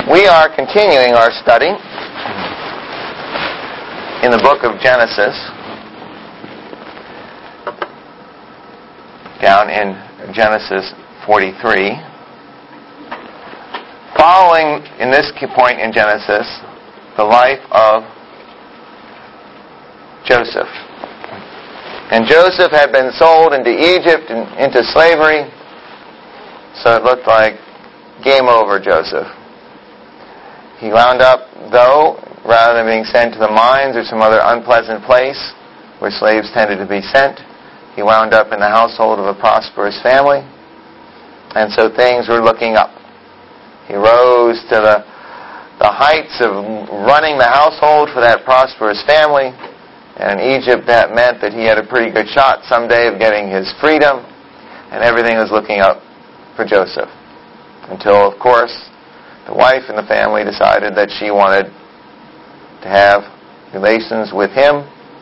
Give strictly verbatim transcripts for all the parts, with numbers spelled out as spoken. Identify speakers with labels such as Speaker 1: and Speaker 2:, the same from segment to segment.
Speaker 1: We are continuing our study in the book of Genesis, down in Genesis forty-three. Following, in this point in Genesis, the life of Joseph. And Joseph had been sold into Egypt and into slavery, so it looked like game over, Joseph. He wound up, though, rather than being sent to the mines or some other unpleasant place where slaves tended to be sent, he wound up in the household of a prosperous family, and so things were looking up. He rose to the, the heights of running the household for that prosperous family, and in Egypt that meant that he had a pretty good shot someday of getting his freedom, and everything was looking up for Joseph. Until, of course, the wife in the family decided that she wanted to have relations with him.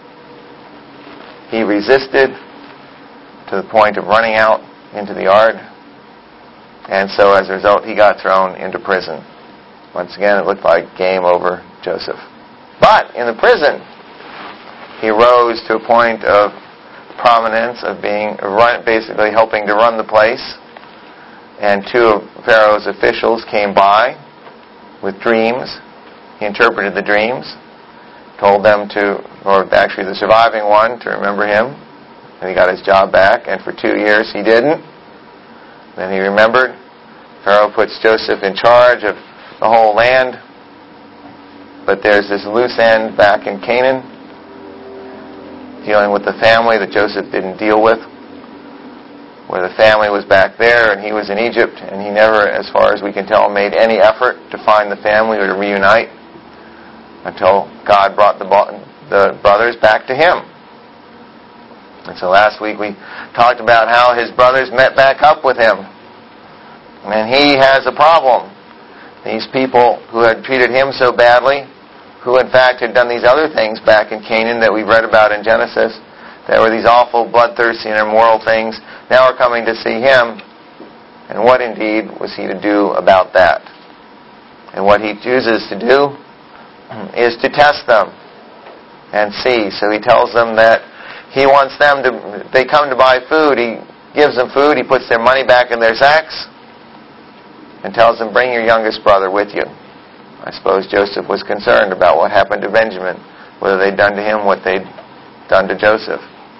Speaker 1: He resisted to the point of running out into the yard. And so as a result, he got thrown into prison. Once again, it looked like game over Joseph. But in the prison, he rose to a point of prominence of being run, basically helping to run the place. And two of Pharaoh's officials came by with dreams. He interpreted the dreams, told them to, or actually the surviving one, to remember him. And he got his job back, and for two years he didn't. Then he remembered. Pharaoh puts Joseph in charge of the whole land. But there's this loose end back in Canaan, dealing with the family that Joseph didn't deal with, where the family was back there and he was in Egypt, and he never, as far as we can tell, made any effort to find the family or to reunite until God brought the, the brothers back to him. And so last week we talked about how his brothers met back up with him. And he has a problem. These people who had treated him so badly, who in fact had done these other things back in Canaan that we read about in Genesis, that were these awful, bloodthirsty, and immoral things, now are coming to see him. And what indeed was he to do about that? And what he chooses to do is to test them and see. So he tells them that he wants them to, they come to buy food, he gives them food, he puts their money back in their sacks, and tells them, bring your youngest brother with you. I suppose Joseph was concerned about what happened to Benjamin, whether they'd done to him what they'd done to Joseph.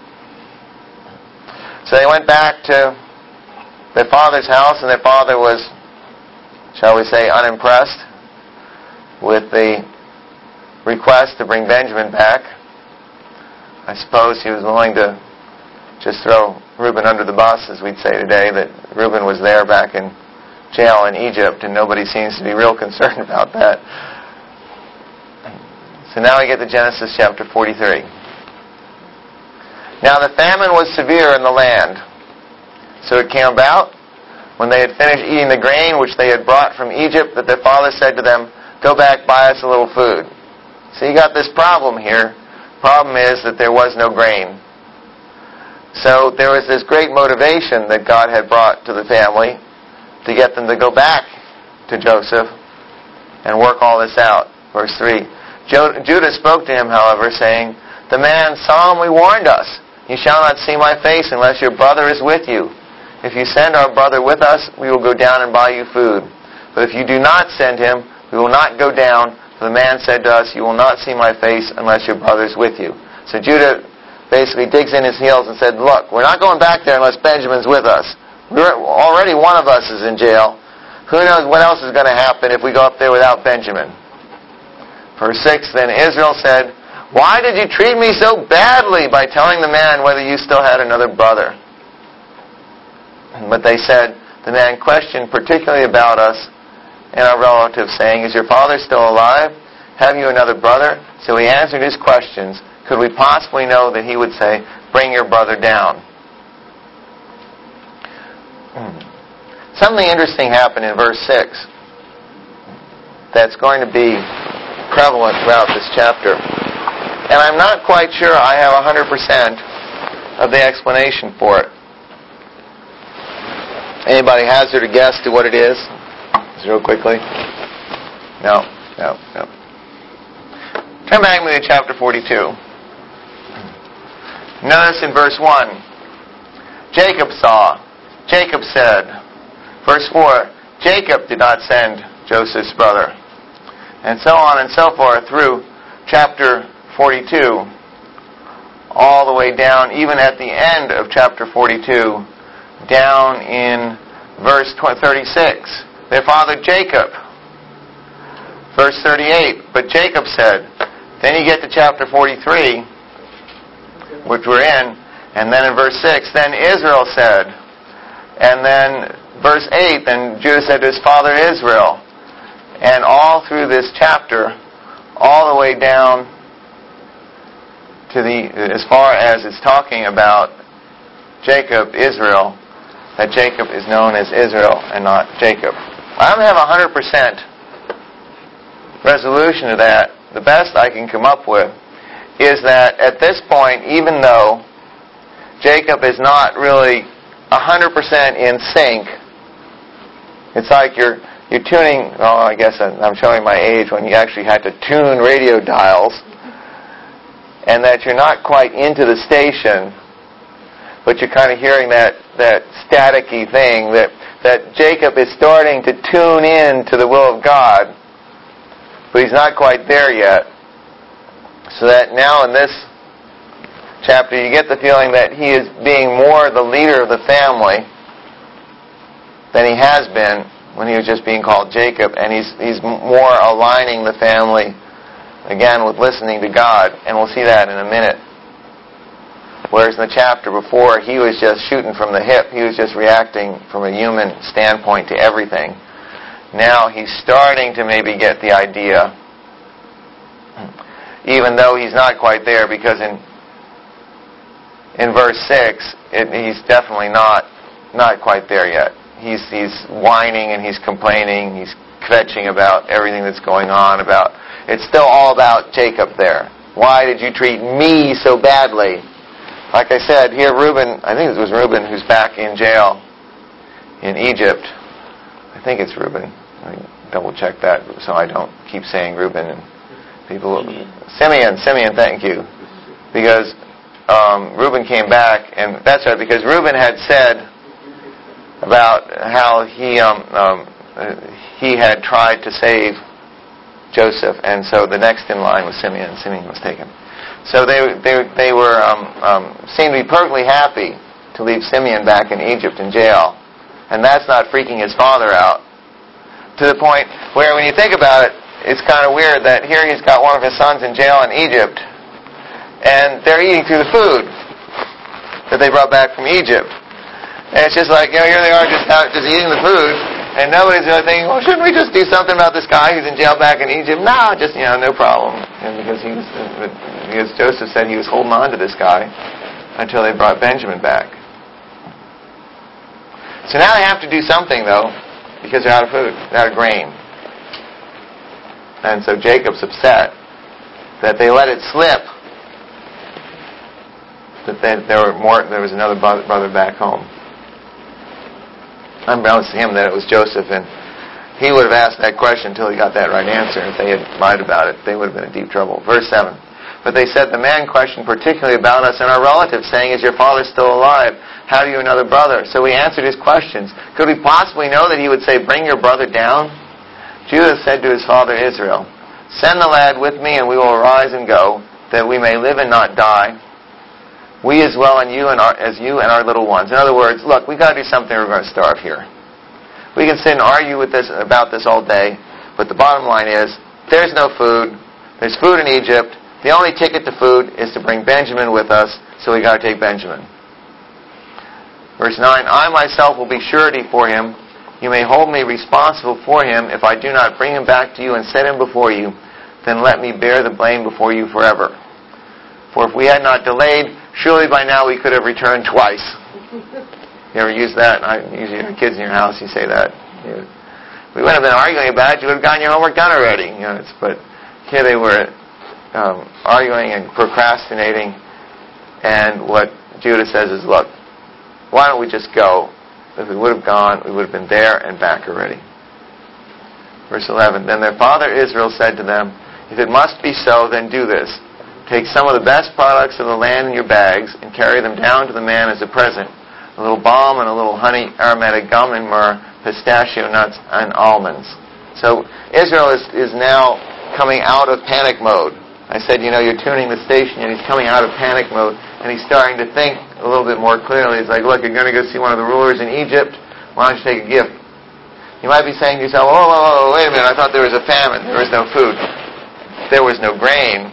Speaker 1: So they went back to their father's house, and their father was, shall we say, unimpressed with the request to bring Benjamin back. I suppose he was willing to just throw Reuben under the bus, as we'd say today, that Reuben was there back in jail in Egypt, and nobody seems to be real concerned about that. So now we get to Genesis chapter forty-three. Now the famine was severe in the land. So it came about, when they had finished eating the grain which they had brought from Egypt, that their father said to them, go back, buy us a little food. So you got this problem here. Problem is that there was no grain. So there was this great motivation that God had brought to the family to get them to go back to Joseph and work all this out. Verse three. Judah spoke to him, however, saying, the man solemnly warned us, you shall not see my face unless your brother is with you. If you send our brother with us, we will go down and buy you food. But if you do not send him, we will not go down. The man said to us, you will not see my face unless your brother is with you. So Judah basically digs in his heels and said, look, we're not going back there unless Benjamin's with us. We're, already one of us is in jail. Who knows what else is going to happen if we go up there without Benjamin? Verse six, then Israel said, why did you treat me so badly by telling the man whether you still had another brother? But they said, the man questioned particularly about us and our relatives, saying, is your father still alive? Have you another brother? So he answered his questions. Could we possibly know that he would say, bring your brother down? Something interesting happened in verse six that's going to be prevalent throughout this chapter. And I'm not quite sure I have one hundred percent of the explanation for it. Anybody hazard a guess to what it is? Just real quickly. No, no, no. Turn back with me to chapter forty-two. Notice in verse one, Jacob saw. Jacob said. Verse four, Jacob did not send Joseph's brother. And so on and so forth through chapter forty-two, all the way down, even at the end of chapter forty-two, down in verse thirty-six. Their father Jacob. Verse thirty-eight, but Jacob said. Then you get to chapter forty-three, which we're in, and then in verse six, then Israel said. And then verse eight, then Judah said to his father Israel. And all through this chapter, all the way down to the, as far as it's talking about Jacob, Israel, that Jacob is known as Israel and not Jacob. I don't have a one hundred percent resolution to that. The best I can come up with is that at this point, even though Jacob is not really one hundred percent in sync, it's like you're you're tuning, oh, I guess I'm showing my age when you actually had to tune radio dials, and that you're not quite into the station, but you're kind of hearing that, that staticky thing, that, that Jacob is starting to tune in to the will of God, but he's not quite there yet. So that now in this chapter you get the feeling that he is being more the leader of the family than he has been when he was just being called Jacob, and he's he's more aligning the family again with listening to God, and we'll see that in a minute. Whereas in the chapter before, he was just shooting from the hip, he was just reacting from a human standpoint to everything. Now he's starting to maybe get the idea, even though he's not quite there, because in in verse six, it, he's definitely not not quite there yet. He's he's whining and he's complaining, he's kvetching about everything that's going on. About it's still all about Jacob there. Why did you treat me so badly? Like I said, here Reuben, I think it was Reuben who's back in jail in Egypt. I think it's Reuben. I double check that so I don't keep saying Reuben and people. Simeon, Simeon, thank you. Because um, Reuben came back, and that's right, because Reuben had said about how he um, um, he had tried to save Joseph, and so the next in line was Simeon. Simeon was taken. So they they they were um, um, seemed to be perfectly happy to leave Simeon back in Egypt in jail, and that's not freaking his father out to the point where, when you think about it, it's kind of weird that here he's got one of his sons in jail in Egypt, and they're eating through the food that they brought back from Egypt. And it's just like, you know, here they are just out, just eating the food, and nobody's really thinking, well, shouldn't we just do something about this guy who's in jail back in Egypt? No, just, you know, no problem. And because he was, because Joseph said he was holding on to this guy until they brought Benjamin back. So now they have to do something, though, because they're out of food, they're out of grain. And so Jacob's upset that they let it slip, that they, there were more. There was another brother, brother back home. Unbeknownst to him that it was Joseph, and he would have asked that question until he got that right answer. If they had lied about it, they would have been in deep trouble. Verse seven. But they said, the man questioned particularly about us and our relatives, saying, is your father still alive? Have you another brother? So we answered his questions. Could we possibly know that he would say, bring your brother down? Judah said to his father Israel, send the lad with me, and we will arise and go, that we may live and not die, we as well and you and our, as you and our little ones. In other words, look, we've got to do something or we're going to starve here. We can sit and argue with this about this all day, but the bottom line is, there's no food. There's food in Egypt. The only ticket to food is to bring Benjamin with us, so we got to take Benjamin. Verse nine, I myself will be surety for him. You may hold me responsible for him. If I do not bring him back to you and set him before you, then let me bear the blame before you forever. For if we had not delayed, surely by now we could have returned twice. You ever use that? I, usually your kids in your house, you say that. You, we wouldn't have been arguing about it. You would have gotten your homework done already. You know, it's, but here they were um, arguing and procrastinating. And what Judah says is, look, why don't we just go? If we would have gone, we would have been there and back already. Verse eleven, then their father Israel said to them, if it must be so, then do this. Take some of the best products of the land in your bags and carry them down to the man as a present. A little balm and a little honey, aromatic gum and myrrh, pistachio nuts and almonds. So Israel is, is now coming out of panic mode. I said, you know, you're tuning the station, and he's coming out of panic mode, and he's starting to think a little bit more clearly. He's like, look, you're going to go see one of the rulers in Egypt. Why don't you take a gift? You might be saying to yourself, oh, whoa, whoa, whoa, wait a minute, I thought there was a famine. There was no food. There was no grain.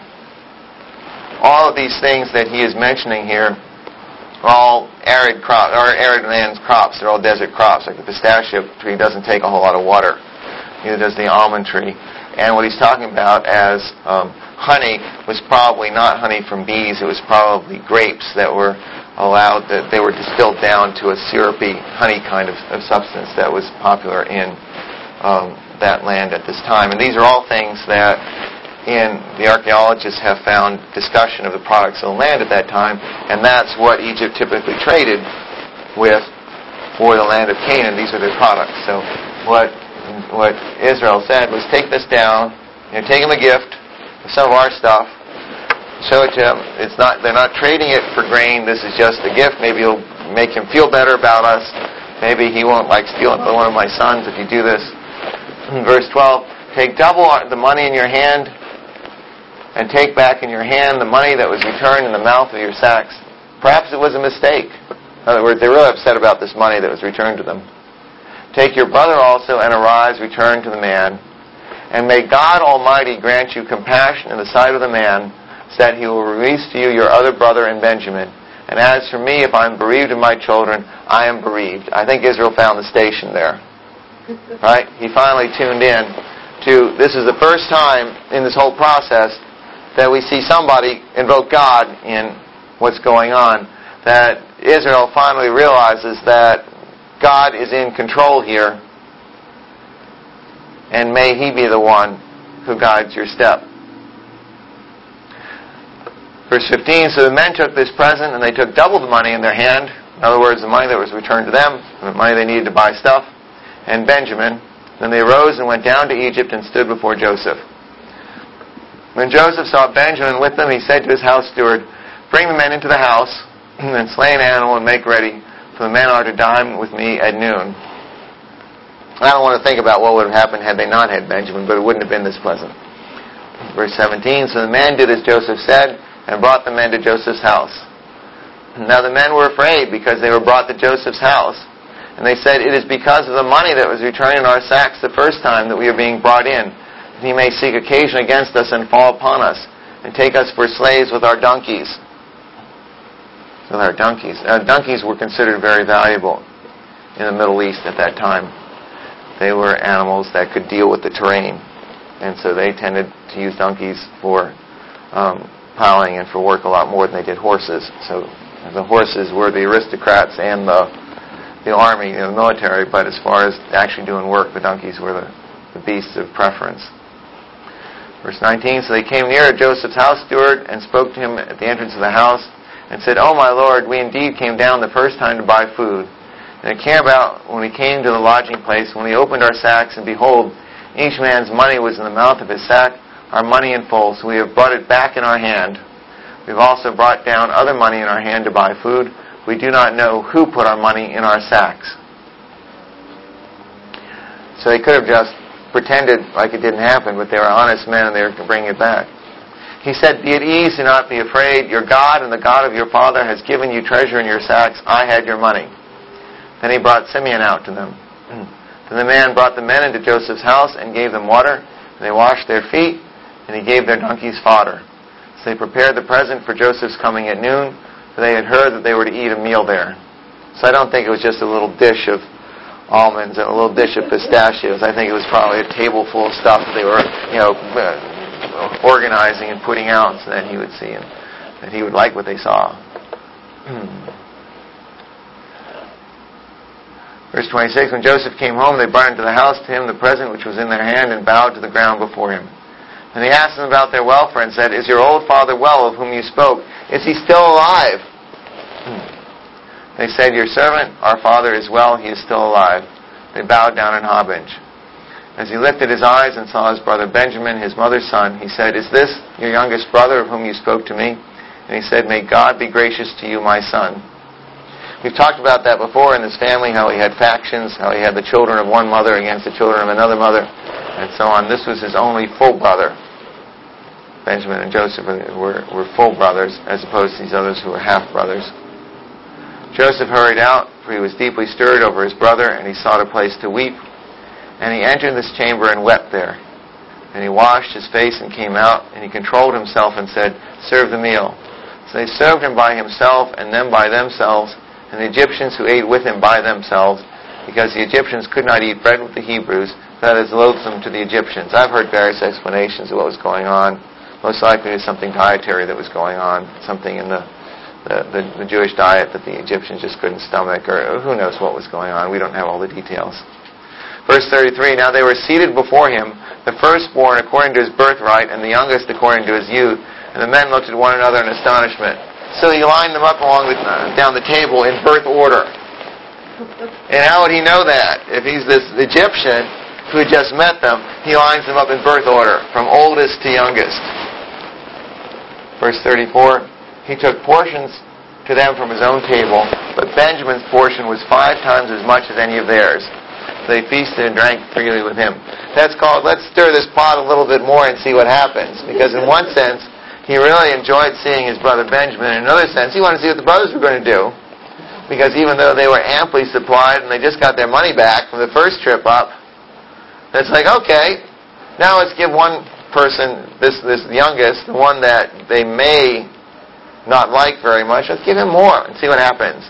Speaker 1: All of these things that he is mentioning here are all arid crop, or arid lands crops. They're all desert crops. Like the pistachio tree doesn't take a whole lot of water. Neither does the almond tree. And what he's talking about as um, honey was probably not honey from bees. It was probably grapes that were allowed, that they were distilled down to a syrupy honey kind of, of substance that was popular in um, that land at this time. And these are all things that in the archaeologists have found discussion of the products of the land at that time, and that's what Egypt typically traded with for the land of Canaan. These are their products. So what what Israel said was, take this down, you know, take him a gift of some of our stuff, show it to him. It's not, they're not trading it for grain. This is just a gift. Maybe you'll make him feel better about us. Maybe he won't like steal another one of my sons if you do this. Verse twelve, take double the money in your hand and take back in your hand the money that was returned in the mouth of your sacks. Perhaps it was a mistake. In other words, they were really upset about this money that was returned to them. Take your brother also and arise, return to the man. And may God Almighty grant you compassion in the sight of the man, so that he will release to you your other brother and Benjamin. And as for me, if I am bereaved of my children, I am bereaved. I think Israel found the station there. Right? He finally tuned in to, this is the first time in this whole process that we see somebody invoke God in what's going on. That Israel finally realizes that God is in control here, and may He be the one who guides your step. Verse fifteen, so the men took this present, and they took double the money in their hand. In other words, the money that was returned to them, the money they needed to buy stuff, and Benjamin. Then they arose and went down to Egypt and stood before Joseph. When Joseph saw Benjamin with them, he said to his house steward, bring the men into the house, and slay an animal and make ready, for the men are to dine with me at noon. I don't want to think about what would have happened had they not had Benjamin, but it wouldn't have been this pleasant. Verse seventeen, so the man did as Joseph said, and brought the men to Joseph's house. Now the men were afraid, because they were brought to Joseph's house. And they said, it is because of the money that was returned in our sacks the first time that we are being brought in. He may seek occasion against us and fall upon us, and take us for slaves with our donkeys. With our donkeys. Uh, donkeys were considered very valuable in the Middle East at that time. They were animals that could deal with the terrain, and so they tended to use donkeys for um, plowing and for work a lot more than they did horses. So the horses were the aristocrats and the the army, you know, the military, but as far as actually doing work, the donkeys were the, the beasts of preference. Verse nineteen, so they came near Joseph's house steward and spoke to him at the entrance of the house and said, oh, my Lord, we indeed came down the first time to buy food. And it came about when we came to the lodging place, when we opened our sacks, and behold, each man's money was in the mouth of his sack, our money in full. So we have brought it back in our hand. We've also brought down other money in our hand to buy food. We do not know who put our money in our sacks. So they could have just pretended like it didn't happen, but they were honest men and they were bringing it back. He said, be at ease, do not be afraid. Your God and the God of your father has given you treasure in your sacks. I had your money. Then he brought Simeon out to them. Then the man brought the men into Joseph's house and gave them water, and they washed their feet, and he gave their donkeys fodder. So they prepared the present for Joseph's coming at noon, for they had heard that they were to eat a meal there. So I don't think it was just a little dish of almonds and a little dish of pistachios. I think it was probably a table full of stuff that they were, you know, uh, organizing and putting out so that he would see and that he would like what they saw. Verse twenty-six, when Joseph came home, they brought into the house to him the present which was in their hand and bowed to the ground before him. And they asked him about their welfare and said, is your old father well of whom you spoke? Is he still alive? They said, your servant, our father, is well, he is still alive. They bowed down in homage. As he lifted his eyes and saw his brother Benjamin, his mother's son, he said, "Is this your youngest brother of whom you spoke to me?" And he said, "May God be gracious to you, my son." We've talked about that before in this family, how he had factions, how he had the children of one mother against the children of another mother, and so on. This was his only full brother. Benjamin and Joseph were, were full brothers, as opposed to these others who were half-brothers. Joseph hurried out, for he was deeply stirred over his brother, and he sought a place to weep. And he entered this chamber and wept there. And he washed his face and came out, and he controlled himself and said, "Serve the meal." So they served him by himself, and them by themselves, and the Egyptians who ate with him by themselves, because the Egyptians could not eat bread with the Hebrews, that is loathsome to the Egyptians. I've heard various explanations of what was going on. Most likely it was something dietary that was going on, something in the, the, the, the Jewish diet that the Egyptians just couldn't stomach, or who knows what was going on. We don't have all the details. Verse thirty-three, now they were seated before him, the firstborn according to his birthright, and the youngest according to his youth. And the men looked at one another in astonishment. So he lined them up along the, uh, down the table in birth order. And how would he know that? If he's this Egyptian who had just met them, he lines them up in birth order, from oldest to youngest. Verse thirty-four, he took portions to them from his own table, but Benjamin's portion was five times as much as any of theirs. They feasted and drank freely with him. That's called, let's stir this pot a little bit more and see what happens. Because in one sense, he really enjoyed seeing his brother Benjamin. In another sense, he wanted to see what the brothers were going to do. Because even though they were amply supplied and they just got their money back from the first trip up, it's like, okay, now let's give one person, this, this youngest, the one that they may not like very much, let's give him more and see what happens.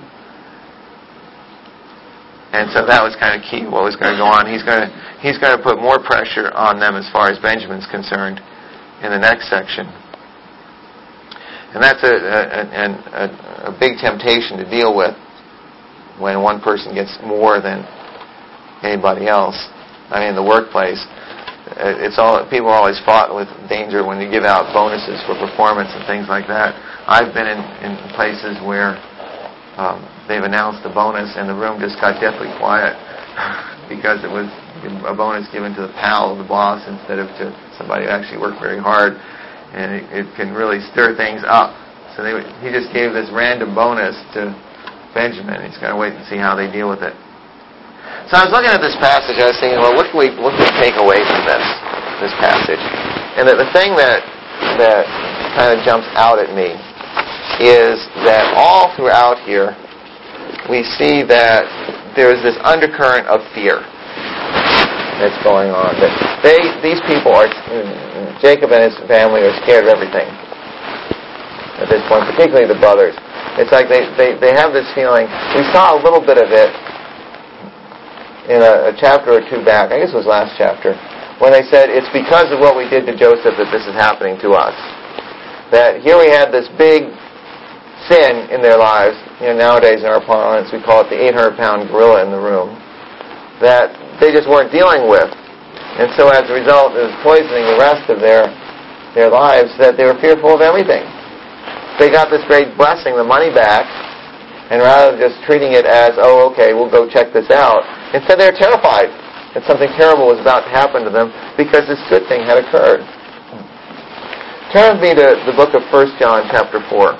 Speaker 1: And so that was kind of key, what was going to go on. He's going to he's going to put more pressure on them as far as Benjamin's concerned in the next section. And that's a, a, a, a big temptation to deal with when one person gets more than anybody else. I mean, in the workplace, it's all people are always fought with danger when you give out bonuses for performance and things like that. I've been in, in places where Um, they've announced a bonus and the room just got deathly quiet because it was a bonus given to the pal of the boss instead of to somebody who actually worked very hard, and it, it can really stir things up. So they, he just gave this random bonus to Benjamin. He's got to wait and see how they deal with it. So I was looking at this passage. I was thinking, well, what can we what can we take away from this this passage? And that the thing that that kind of jumps out at me is that all throughout here we see that there's this undercurrent of fear that's going on. That they, these people are, Jacob and his family are scared of everything at this point, particularly the brothers. It's like they, they, they have this feeling. We saw a little bit of it in a, a chapter or two back, I guess it was last chapter, when they said it's because of what we did to Joseph that this is happening to us. That here we had this big sin in their lives. You know, nowadays in our parlance we call it the eight hundred pound gorilla in the room, that they just weren't dealing with. And so as a result, it was poisoning the rest of their their lives, that they were fearful of everything. They got this great blessing, the money back, and rather than just treating it as, oh, okay, we'll go check this out, instead they're terrified that something terrible was about to happen to them because this good thing had occurred. Turn with me to the book of First John chapter four.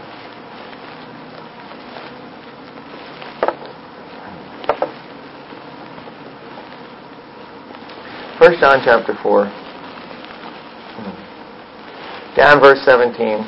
Speaker 1: First John chapter four, down verse seventeen.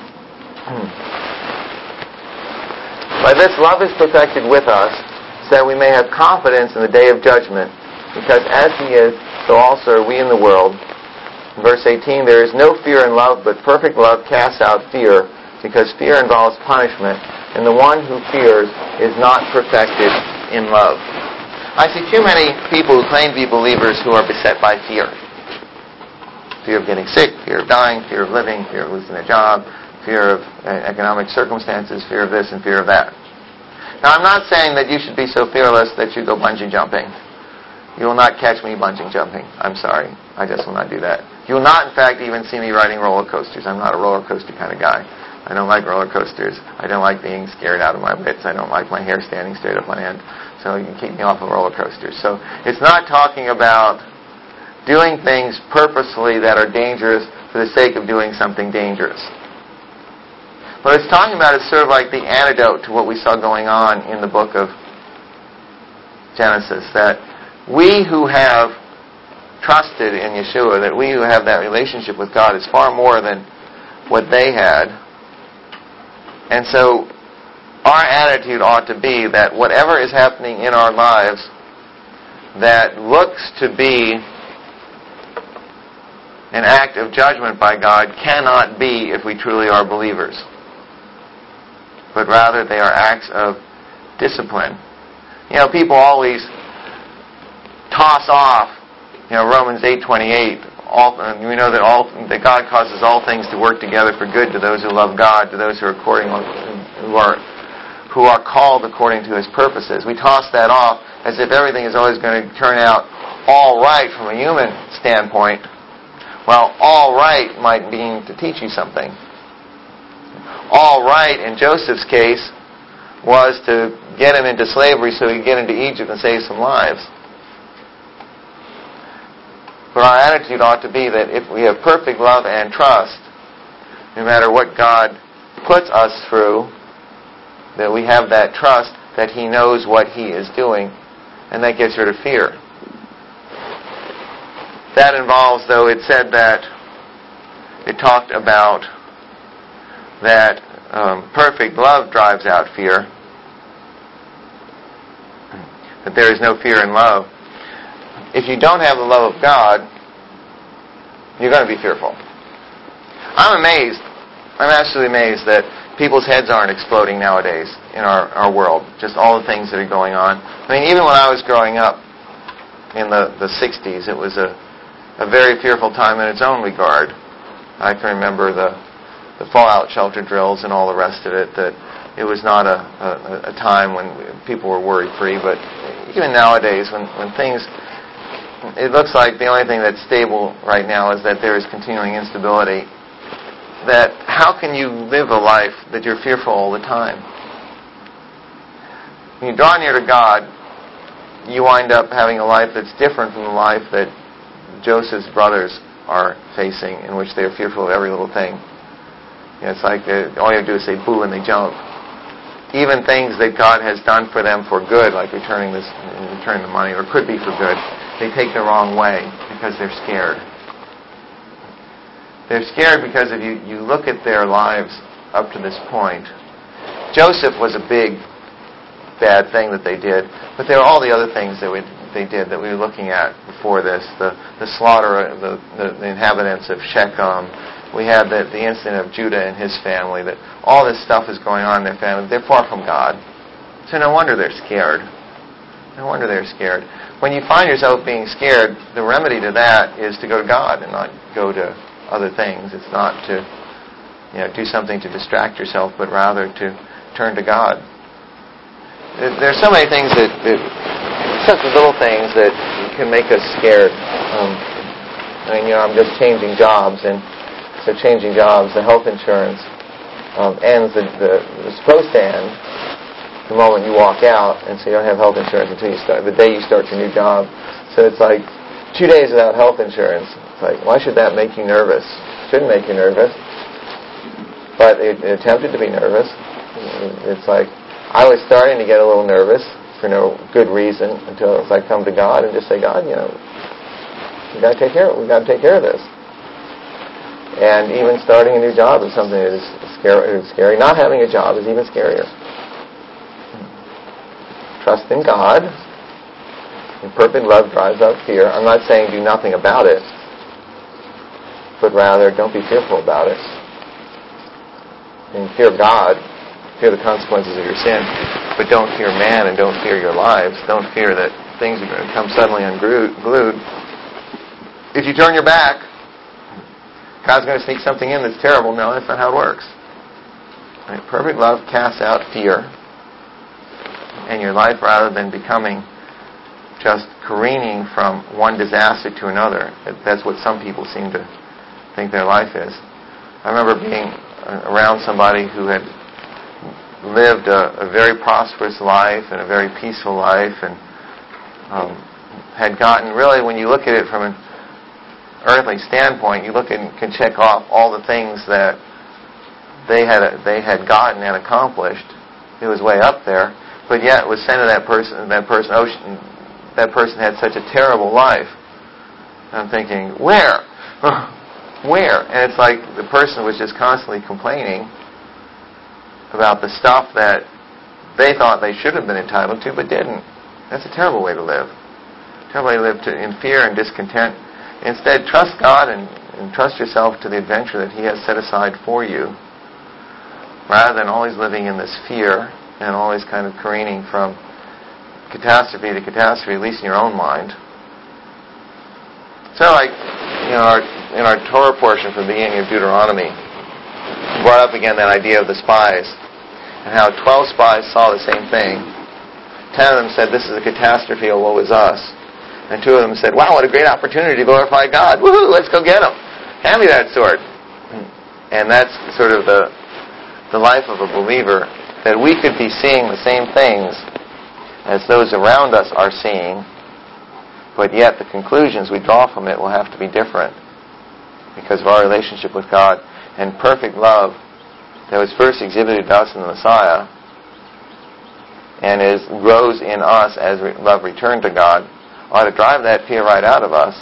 Speaker 1: By this love is perfected with us, so that we may have confidence in the day of judgment, because as He is, so also are we in the world. In verse eighteen, there is no fear in love, but perfect love casts out fear, because fear involves punishment, and the one who fears is not perfected in love. I see too many people who claim to be believers who are beset by fear. Fear of getting sick, fear of dying, fear of living, fear of losing a job, fear of economic circumstances, fear of this and fear of that. Now, I'm not saying that you should be so fearless that you go bungee jumping. You will not catch me bungee jumping. I'm sorry. I just will not do that. You will not, in fact, even see me riding roller coasters. I'm not a roller coaster kind of guy. I don't like roller coasters. I don't like being scared out of my wits. I don't like my hair standing straight up on end. So you can keep me off of roller coasters. So it's not talking about doing things purposely that are dangerous for the sake of doing something dangerous. What it's talking about is sort of like the antidote to what we saw going on in the book of Genesis, that we who have trusted in Yeshua, that we who have that relationship with God is far more than what they had. And so our attitude ought to be that whatever is happening in our lives that looks to be an act of judgment by God cannot be if we truly are believers, but rather they are acts of discipline. You know, people always toss off, you know, Romans eight twenty-eight. All, we know that all that God causes all things to work together for good to those who love God, to those who are according, who are who are called according to His purposes. We toss that off as if everything is always going to turn out all right from a human standpoint. Well, all right might mean to teach you something. All right, in Joseph's case, was to get him into slavery so he could get into Egypt and save some lives. But our attitude ought to be that if we have perfect love and trust, no matter what God puts us through, that we have that trust that He knows what He is doing, and that gets rid of fear. That involves, though, it said that, it talked about that um, perfect love drives out fear, that there is no fear in love. If you don't have the love of God, you're going to be fearful. I'm amazed, I'm absolutely amazed that people's heads aren't exploding nowadays in our, our world, just all the things that are going on. I mean, even when I was growing up in the, the sixties, it was a, a very fearful time in its own regard. I can remember the, the fallout shelter drills and all the rest of it, that it was not a, a, a time when people were worry-free, but even nowadays when, when things... It looks like the only thing that's stable right now is that there is continuing instability. That how can you live a life that you're fearful all the time? When you draw near to God, you wind up having a life that's different from the life that Joseph's brothers are facing, in which they are fearful of every little thing. You know, it's like uh, all you have to do is say boo and they jump. Even things that God has done for them for good, like returning this, returning the money, or could be for good, they take the wrong way because they're scared. They're scared because if you, you look at their lives up to this point, Joseph was a big, bad thing that they did, but there are all the other things that we, they did that we were looking at before this. The, the slaughter of the, the, the inhabitants of Shechem. We had the, the incident of Judah and his family, that all this stuff is going on in their family. They're far from God. So no wonder they're scared. No wonder they're scared. When you find yourself being scared, the remedy to that is to go to God and not go to other things. It's not to, you know, do something to distract yourself, but rather to turn to God. There's so many things that, that such little things that can make us scared. Um, I mean, you know, I'm just changing jobs, and so changing jobs, the health insurance um, ends, the, the, it's supposed to end the moment you walk out, and so you don't have health insurance until you start, the day you start your new job. So it's like two days without health insurance. It's like, why should that make you nervous? It shouldn't make you nervous. But it, it attempted to be nervous. It's like, I was starting to get a little nervous for no good reason until it's like come to God and just say, God, you know, we got to take care of it. We got to take care of this. And even starting a new job is something that is scary. scary. Not having a job is even scarier. Trust in God. And perfect love drives out fear. I'm not saying do nothing about it, but rather don't be fearful about it. And fear God, fear the consequences of your sin, but don't fear man and don't fear your lives. Don't fear that things are going to come suddenly unglued. If you turn your back, God's going to sneak something in that's terrible. No, that's not how it works. Right? Perfect love casts out fear. And your life, rather than becoming just careening from one disaster to another, that's what some people seem to think their life is. I remember being around somebody who had lived a, a very prosperous life and a very peaceful life, and um, had gotten, really, when you look at it from an earthly standpoint, you look and can check off all the things that they had they had gotten and accomplished. It was way up there, but yet it was said to that person, that person, oh, that person had such a terrible life. And I'm thinking, where? Where? And it's like the person was just constantly complaining about the stuff that they thought they should have been entitled to, but didn't. That's a terrible way to live. Terrible way to live to, in fear and discontent. Instead, trust God and, and trust yourself to the adventure that He has set aside for you, rather than always living in this fear and always kind of careening from catastrophe to catastrophe, at least in your own mind. So, like, you know, our, in our Torah portion from the beginning of Deuteronomy, we brought up again that idea of the spies, and how twelve spies saw the same thing. Ten of them said, "This is a catastrophe, oh, woe is us." And two of them said, "Wow, what a great opportunity to glorify God. Woohoo, let's go get Him. Hand me that sword." And that's sort of the the life of a believer, that we could be seeing the same things as those around us are seeing, but yet the conclusions we draw from it will have to be different because of our relationship with God. And perfect love that was first exhibited to us in the Messiah and is grows in us as re- love returned to God ought to drive that fear right out of us,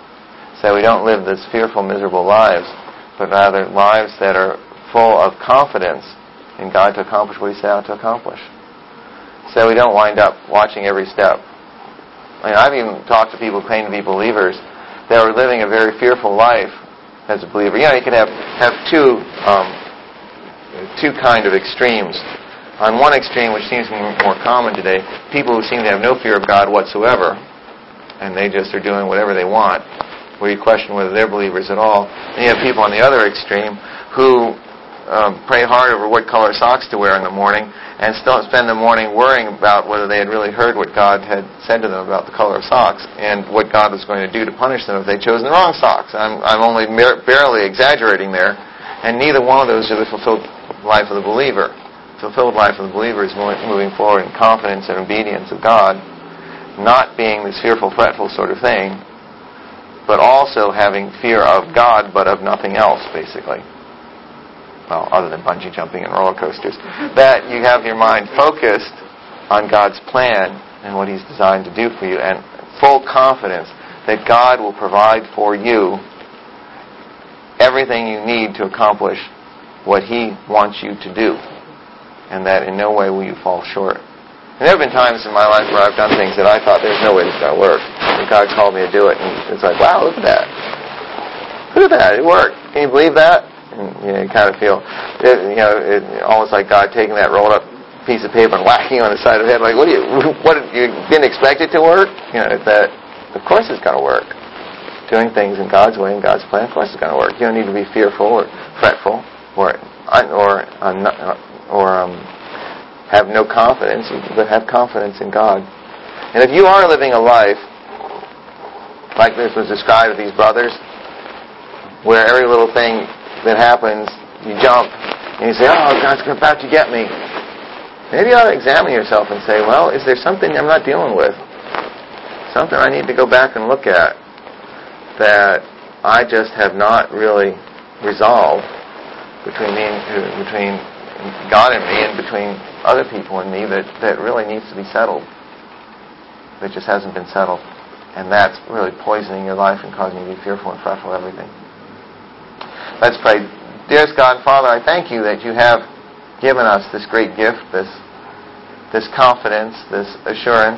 Speaker 1: so we don't live this fearful, miserable lives, but rather lives that are full of confidence in God to accomplish what He set out to accomplish. So we don't wind up watching every step. I mean, I've even talked to people who claim to be believers that are living a very fearful life as a believer. You know, you can have, have two um, two kind of extremes. On one extreme, which seems more common today, people who seem to have no fear of God whatsoever, and they just are doing whatever they want, where you question whether they're believers at all. And you have people on the other extreme who um, pray hard over what color socks to wear in the morning and still spend the morning worrying about whether they had really heard what God had said to them about the color of socks and what God was going to do to punish them if they'd chosen the wrong socks. I'm, I'm only mer- barely exaggerating there, and neither one of those are the fulfilled life of the believer. The fulfilled life of the believer is moving forward in confidence and obedience of God, not being this fearful, fretful sort of thing, but also having fear of God, but of nothing else, basically. Well, other than bungee jumping and roller coasters. That you have your mind focused on God's plan and what He's designed to do for you, and full confidence that God will provide for you everything you need to accomplish what He wants you to do, and that in no way will you fall short. And there have been times in my life where I've done things that I thought there's no way this is going to work, and God called me to do it, and it's like, wow, look at that. Look at that, it worked. Can you believe that? And you know, you kind of feel, it, you know, it, almost like God taking that rolled up piece of paper and whacking you on the side of the head, like, what do you, what, you didn't expect it to work? You know, that, of course it's going to work. Doing things in God's way, in God's plan, of course it's going to work. You don't need to be fearful or fretful or, or, or um, have no confidence, but have confidence in God. And if you are living a life like this was described with these brothers, where every little thing that happens, you jump, and you say, oh, God's about to get me. Maybe you ought to examine yourself and say, well, is there something I'm not dealing with? Something I need to go back and look at that I just have not really resolved between me, between God and me and between other people and me that, that really needs to be settled, that just hasn't been settled. And that's really poisoning your life and causing you to be fearful and fretful of everything. Let's pray. Dearest God and Father, I thank You that You have given us this great gift, this this confidence, this assurance,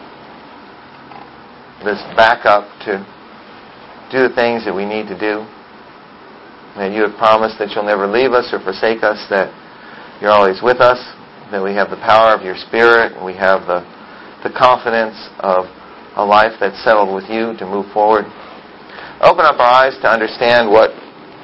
Speaker 1: this backup to do the things that we need to do. That You have promised that You'll never leave us or forsake us, that You're always with us, that we have the power of Your Spirit, and we have the, the confidence of a life that's settled with You to move forward. Open up our eyes to understand what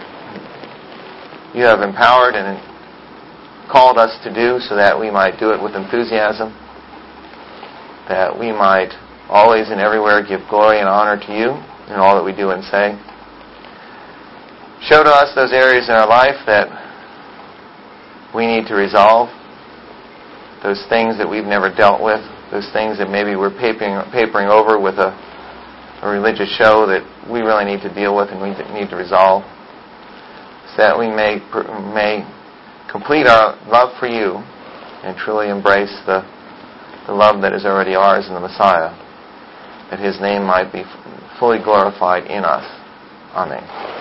Speaker 1: You have empowered and called us to do, so that we might do it with enthusiasm, that we might always and everywhere give glory and honor to You in all that we do and say. Show to us those areas in our life that we need to resolve, those things that we've never dealt with, those things that maybe we're papering, papering over with a a religious show that we really need to deal with and we need to resolve, so that we may may complete our love for you and truly embrace the, the love that is already ours in the Messiah, that His name might be fully glorified in us. Amen.